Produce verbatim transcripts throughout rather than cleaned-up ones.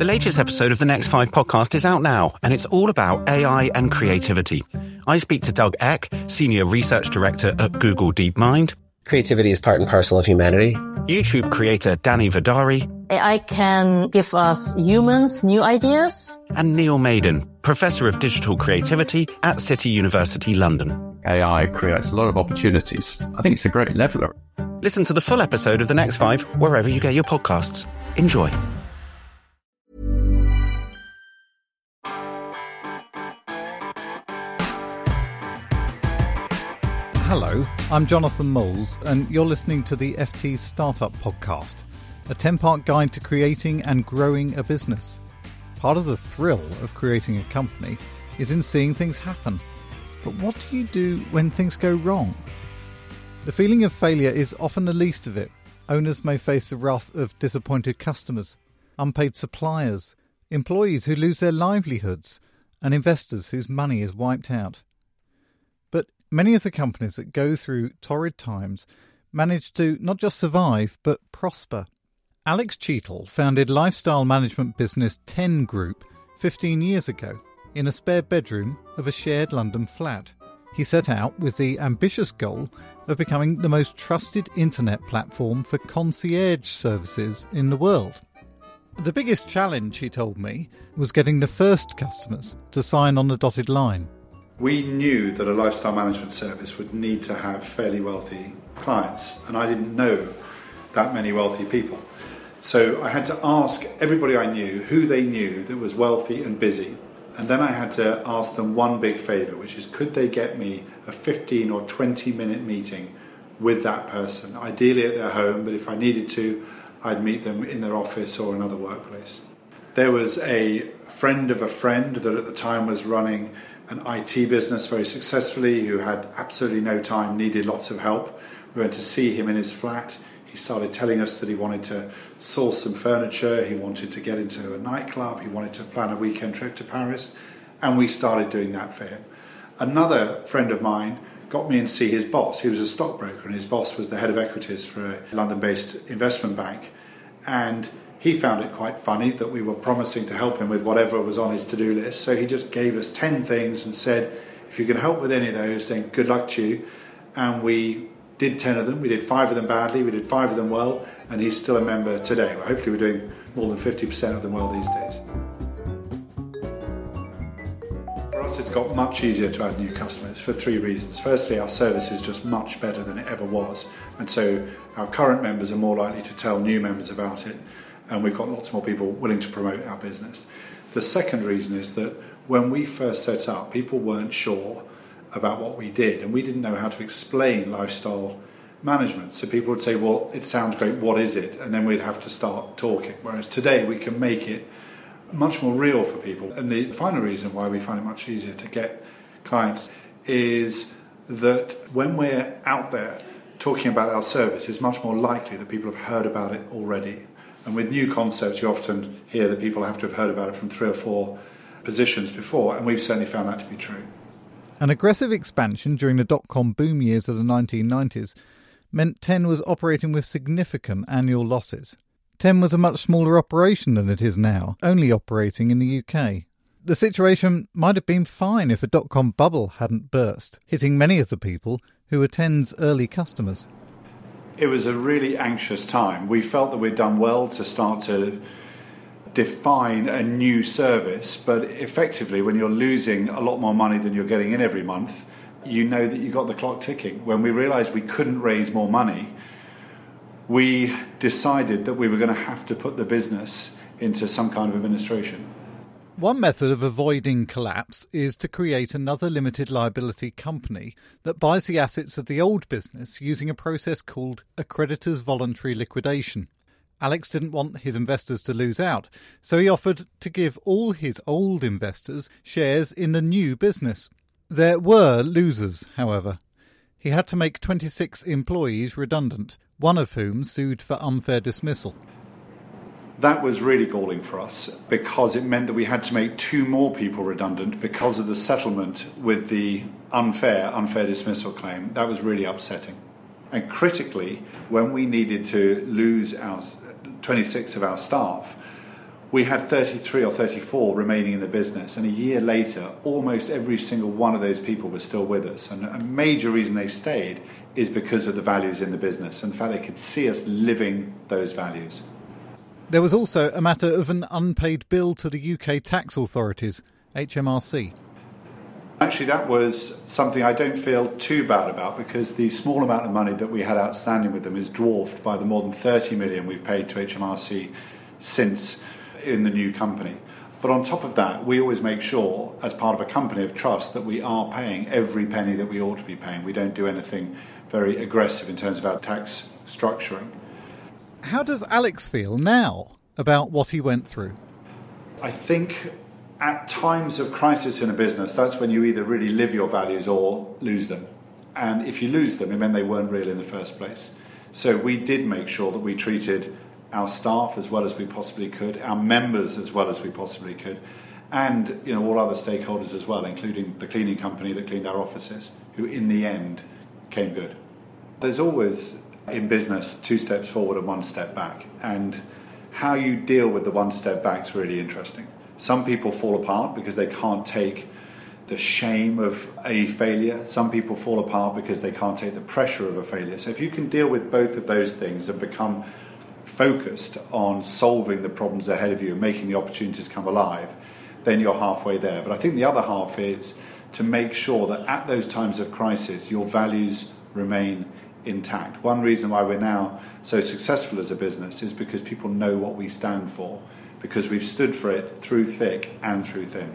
The latest episode of the Next Five podcast is out now, and it's all about A I and creativity. I speak to Doug Eck, Senior Research Director at Google DeepMind. Creativity is part and parcel of humanity. YouTube creator Danny Vidari. A I can give us humans new ideas. And Neil Maiden, Professor of Digital Creativity at City University London. A I creates a lot of opportunities. I think it's a great leveler. Listen to the full episode of The Next Five wherever you get your podcasts. Enjoy. Hello, I'm Jonathan Moles, and you're listening to the F T Startup Podcast, a ten-part guide to creating and growing a business. Part of the thrill of creating a company is in seeing things happen. But what do you do when things go wrong? The feeling of failure is often the least of it. Owners may face the wrath of disappointed customers, unpaid suppliers, employees who lose their livelihoods, and investors whose money is wiped out. But many of the companies that go through torrid times manage to not just survive, but prosper. Alex Cheatle founded lifestyle management business ten Group fifteen years ago in a spare bedroom of a shared London flat. He set out with the ambitious goal of becoming the most trusted internet platform for concierge services in the world. The biggest challenge, he told me, was getting the first customers to sign on the dotted line. We knew that a lifestyle management service would need to have fairly wealthy clients, and I didn't know that many wealthy people. So I had to ask everybody I knew who they knew that was wealthy and busy. And then I had to ask them one big favour, which is could they get me a fifteen or twenty minute meeting with that person, ideally at their home, but if I needed to, I'd meet them in their office or another workplace. There was a friend of a friend that at the time was running an I T business very successfully, who had absolutely no time, needed lots of help. We went to see him in his flat. He started telling us that he wanted to source some furniture, he wanted to get into a nightclub, he wanted to plan a weekend trip to Paris, and we started doing that for him. Another friend of mine got me in to see his boss. He was a stockbroker, and his boss was the head of equities for a London-based investment bank. And he found it quite funny that we were promising to help him with whatever was on his to-do list, so he just gave us ten things and said, if you can help with any of those, then good luck to you. And we did ten of them. We did five of them badly, we did five of them well, and he's still a member today. Well, hopefully we're doing more than fifty percent of them well these days. For us, it's got much easier to add new customers for three reasons. Firstly, our service is just much better than it ever was, and so our current members are more likely to tell new members about it, and we've got lots more people willing to promote our business. The second reason is that when we first set up, people weren't sure about what we did, and we didn't know how to explain lifestyle management. So people would say, well, it sounds great, what is it? And then we'd have to start talking. Whereas today we can make it much more real for people. And the final reason why we find it much easier to get clients is that when we're out there talking about our service, it's much more likely that people have heard about it already. And with new concepts, you often hear that people have to have heard about it from three or four positions before, and we've certainly found that to be true. An aggressive expansion during the dot-com boom years of the nineteen nineties meant ten was operating with significant annual losses. ten was a much smaller operation than it is now, only operating in the U K. The situation might have been fine if a dot-com bubble hadn't burst, hitting many of the people who were ten's early customers. It was a really anxious time. We felt that we'd done well to start to define a new service, but effectively when you're losing a lot more money than you're getting in every month, you know that you got the clock ticking. When we realised we couldn't raise more money, we decided that we were going to have to put the business into some kind of administration. One method of avoiding collapse is to create another limited liability company that buys the assets of the old business using a process called a creditor's voluntary liquidation. Alex didn't want his investors to lose out, so he offered to give all his old investors shares in the new business. There were losers, however. He had to make twenty-six employees redundant, one of whom sued for unfair dismissal. That was really galling for us because it meant that we had to make two more people redundant because of the settlement with the unfair, unfair dismissal claim. That was really upsetting. And critically, when we needed to lose our twenty-six of our staff, We had thirty-three or thirty-four remaining in the business, and a year later, almost every single one of those people was still with us. And a major reason they stayed is because of the values in the business and the fact they could see us living those values. There was also a matter of an unpaid bill to the U K tax authorities, H M R C. Actually, that was something I don't feel too bad about, because the small amount of money that we had outstanding with them is dwarfed by the more than thirty million we've paid to H M R C since in the new company. But on top of that, we always make sure, as part of a company of trust, that we are paying every penny that we ought to be paying. We don't do anything very aggressive in terms of our tax structuring. How does Alex feel now about what he went through? I think at times of crisis in a business, that's when you either really live your values or lose them. And if you lose them, it meant they weren't real in the first place. So we did make sure that we treated our staff as well as we possibly could, our members as well as we possibly could, and you know all other stakeholders as well, including the cleaning company that cleaned our offices, who in the end came good. There's always in business two steps forward and one step back, and how you deal with the one step back is really interesting. Some people fall apart because they can't take the shame of a failure. Some people fall apart because they can't take the pressure of a failure. So if you can deal with both of those things and become focused on solving the problems ahead of you and making the opportunities come alive, then you're halfway there. But I think the other half is to make sure that at those times of crisis, your values remain intact. One reason why we're now so successful as a business is because people know what we stand for, because we've stood for it through thick and through thin.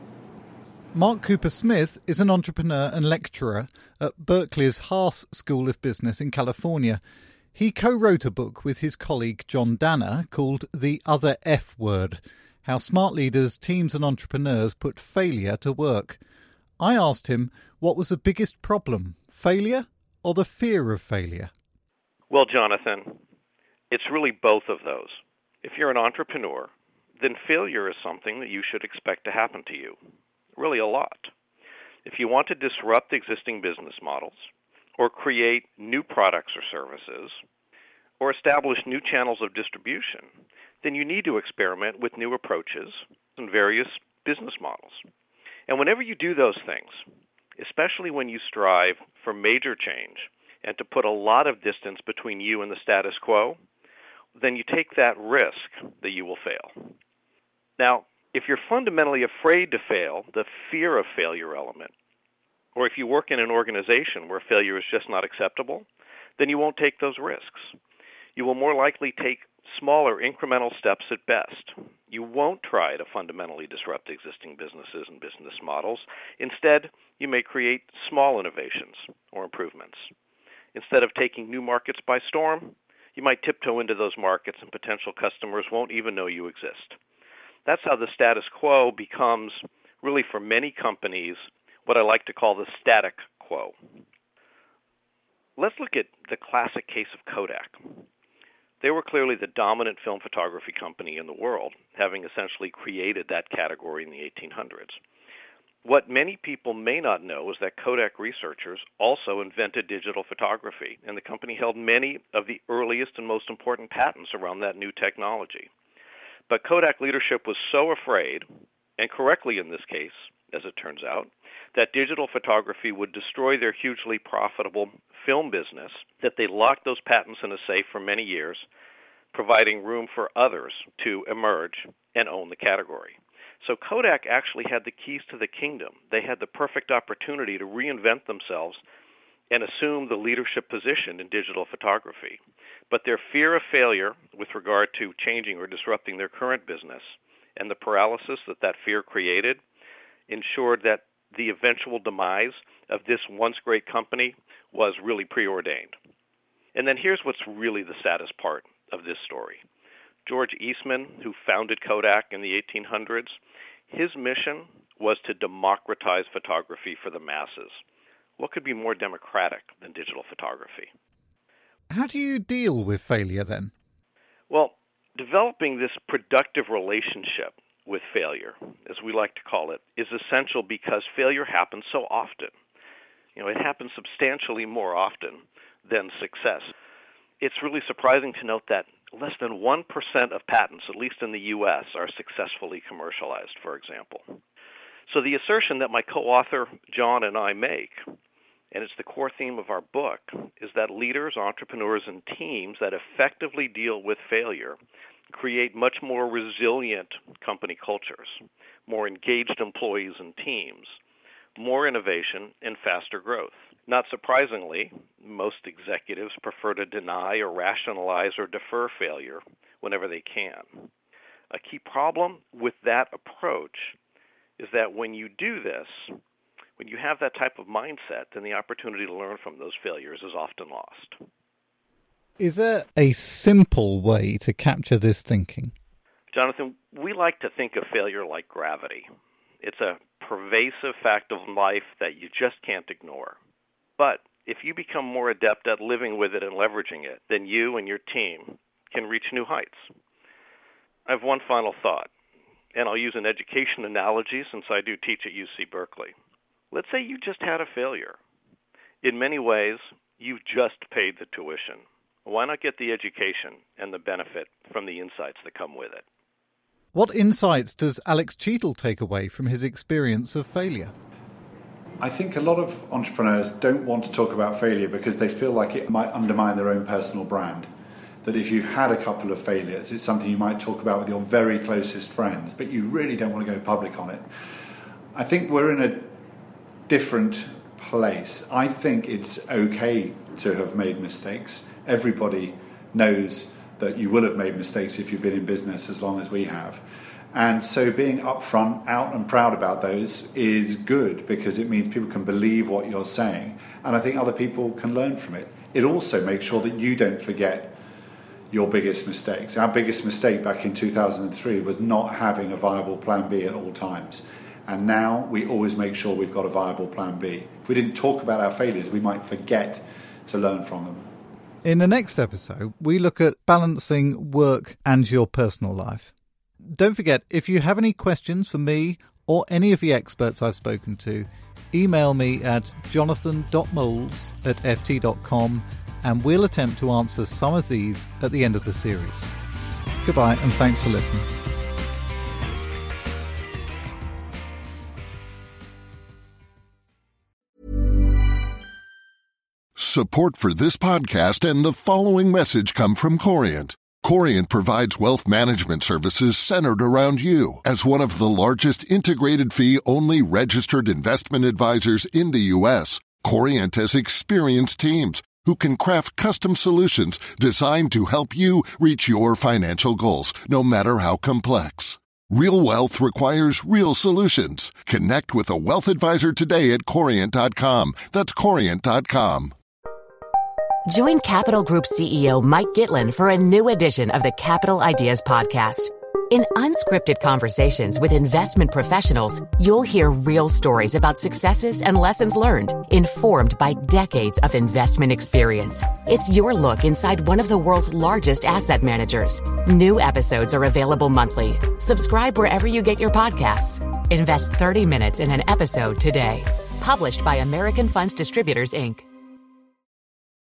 Mark Cooper-Smith is an entrepreneur and lecturer at Berkeley's Haas School of Business in California. He co-wrote a book with his colleague John Danner called The Other F Word, How Smart Leaders, Teams and Entrepreneurs Put Failure to Work. I asked him what was the biggest problem, failure or the fear of failure? Well, Jonathan, it's really both of those. If you're an entrepreneur, then failure is something that you should expect to happen to you, really a lot. If you want to disrupt existing business models, or create new products or services, or establish new channels of distribution, then you need to experiment with new approaches and various business models. And whenever you do those things, especially when you strive for major change and to put a lot of distance between you and the status quo, then you take that risk that you will fail. Now, if you're fundamentally afraid to fail, the fear of failure element, or if you work in an organization where failure is just not acceptable, then you won't take those risks. You will more likely take smaller incremental steps at best. You won't try to fundamentally disrupt existing businesses and business models. Instead, you may create small innovations or improvements. Instead of taking new markets by storm, you might tiptoe into those markets and potential customers won't even know you exist. That's how the status quo becomes, really for many companies, what I like to call the static quo. Let's look at the classic case of Kodak. They were clearly the dominant film photography company in the world, having essentially created that category in the eighteen hundreds. What many people may not know is that Kodak researchers also invented digital photography, and the company held many of the earliest and most important patents around that new technology. But Kodak leadership was so afraid, and correctly in this case, as it turns out, that digital photography would destroy their hugely profitable film business, that they locked those patents in a safe for many years, providing room for others to emerge and own the category. So Kodak actually had the keys to the kingdom. They had the perfect opportunity to reinvent themselves and assume the leadership position in digital photography. But their fear of failure with regard to changing or disrupting their current business and the paralysis that that fear created ensured that the eventual demise of this once great company was really preordained. And then here's what's really the saddest part of this story. George Eastman, who founded Kodak in the eighteen hundreds, his mission was to democratize photography for the masses. What could be more democratic than digital photography? How do you deal with failure then? Well, developing this productive relationship with failure, as we like to call it, is essential because failure happens so often. You know, it happens substantially more often than success. It's really surprising to note that less than one percent of patents, at least in the U S, are successfully commercialized, for example. So the assertion that my co-author John and I make, and it's the core theme of our book, is that leaders, entrepreneurs, and teams that effectively deal with failure create much more resilient company cultures, more engaged employees and teams, more innovation, and faster growth. Not surprisingly, most executives prefer to deny or rationalize or defer failure whenever they can. A key problem with that approach is that when you do this, when you have that type of mindset, then the opportunity to learn from those failures is often lost. Is there a simple way to capture this thinking? Jonathan, we like to think of failure like gravity. It's a pervasive fact of life that you just can't ignore. But if you become more adept at living with it and leveraging it, then you and your team can reach new heights. I have one final thought, and I'll use an education analogy since I do teach at U C Berkeley. Let's say you just had a failure. In many ways, you've just paid the tuition. Why not get the education and the benefit from the insights that come with it? What insights does Alex Cheadle take away from his experience of failure? I think a lot of entrepreneurs don't want to talk about failure because they feel like it might undermine their own personal brand. That if you've had a couple of failures, it's something you might talk about with your very closest friends, but you really don't want to go public on it. I think we're in a different place. I think it's okay to have made mistakes. Everybody knows that you will have made mistakes if you've been in business as long as we have. And so being upfront, out and proud about those is good because it means people can believe what you're saying. And I think other people can learn from it. It also makes sure that you don't forget your biggest mistakes. Our biggest mistake back in two thousand three was not having a viable plan B at all times. And now we always make sure we've got a viable plan B. If we didn't talk about our failures, we might forget to learn from them. In the next episode, we look at balancing work and your personal life. Don't forget, if you have any questions for me or any of the experts I've spoken to, email me at jonathan dot moles at f t dot com and we'll attempt to answer some of these at the end of the series. Goodbye and thanks for listening. Support for this podcast and the following message come from Corient. Corient provides wealth management services centered around you. As one of the largest integrated fee-only registered investment advisors in the U S, Corient has experienced teams who can craft custom solutions designed to help you reach your financial goals, no matter how complex. Real wealth requires real solutions. Connect with a wealth advisor today at corient dot com. That's corient dot com. Join Capital Group C E O Mike Gitlin for a new edition of the Capital Ideas Podcast. In unscripted conversations with investment professionals, you'll hear real stories about successes and lessons learned, informed by decades of investment experience. It's your look inside one of the world's largest asset managers. New episodes are available monthly. Subscribe wherever you get your podcasts. Invest thirty minutes in an episode today. Published by American Funds Distributors, Incorporated.